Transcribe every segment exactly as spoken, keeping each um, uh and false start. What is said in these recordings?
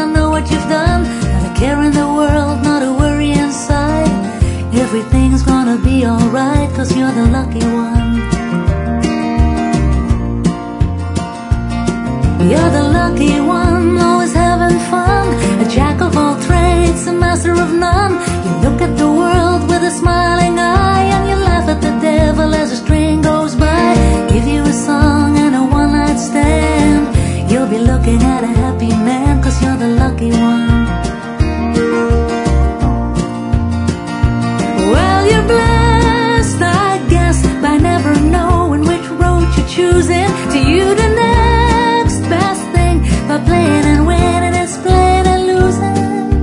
I know what you've done. Not a care in the world, not a worry inside. Everything's gonna be alright, cause you're the lucky one. You're the lucky one, always having fun. A jack of all trades, a master of none. You look at the world with a smiling eye, and you laugh at the devil as the string goes by. Give you a song and a one-night stand. You'll be looking at a happy man, cause you're the lucky one. Well, you're blessed, I guess, by never knowing which road you're choosing. To you the next best thing, by playing and winning is playing and losing.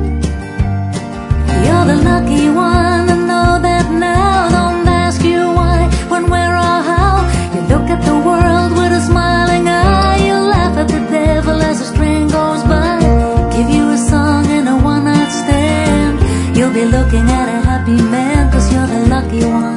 You're the lucky one, I know that now. Don't ask you why, when, where or how. You look at the world with a smiling eye. You laugh at the devil as the string goes by. Give you a song and a one-night stand. You'll be looking at a happy man, cause you're the lucky one.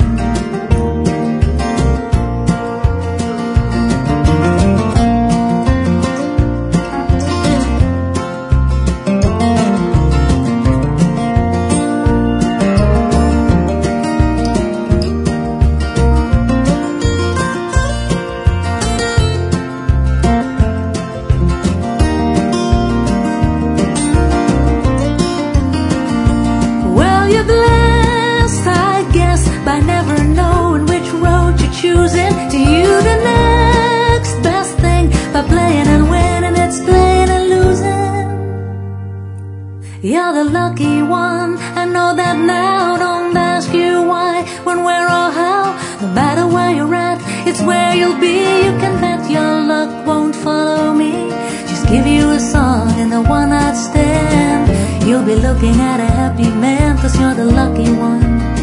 You're blessed, I guess, by never knowing which road you're choosing. To you the next best thing, by playing and winning, it's playing and losing. You're the lucky one, I know that now. Don't ask you why, when, where or how. No matter where you're at, it's where you'll be. You can bet your luck won't follow me. Just give you a song and a one-night stand. You'll be looking at a happy man, cause you're the lucky one.